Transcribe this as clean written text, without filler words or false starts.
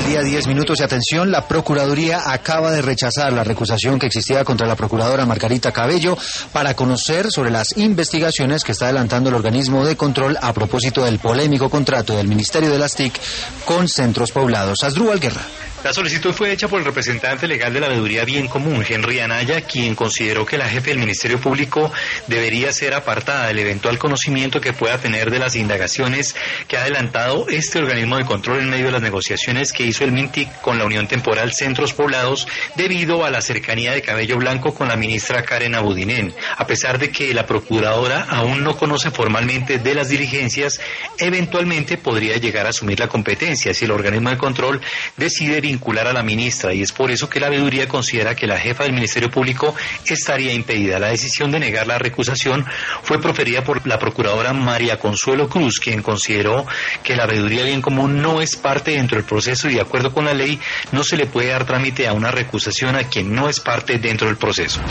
del día, 10 minutos de atención. La Procuraduría acaba de rechazar la recusación que existía contra la procuradora Margarita Cabello para conocer sobre las investigaciones que está adelantando el organismo de control a propósito del polémico contrato del Ministerio de las TIC con Centros Poblados. Asdrúbal Guerra. La solicitud fue hecha por el representante legal de la Veeduría Bien Común, Henry Anaya, quien consideró que la jefe del Ministerio Público debería ser apartada del eventual conocimiento que pueda tener de las indagaciones que ha adelantado este organismo de control en medio de las negociaciones que hizo el MINTIC con la Unión Temporal Centros Poblados debido a la cercanía de Cabello Blanco con la ministra Karen Abudinen. A pesar de que la procuradora aún no conoce formalmente de las diligencias, eventualmente podría llegar a asumir la competencia si el organismo de control decide vincular a la ministra, y es por eso que la veeduría considera que la jefa del Ministerio Público estaría impedida. La decisión de negar la recusación fue proferida por la procuradora María Consuelo Cruz, quien consideró que la Veeduría Bien Común no es parte dentro del proceso y de acuerdo con la ley no se le puede dar trámite a una recusación a quien no es parte dentro del proceso.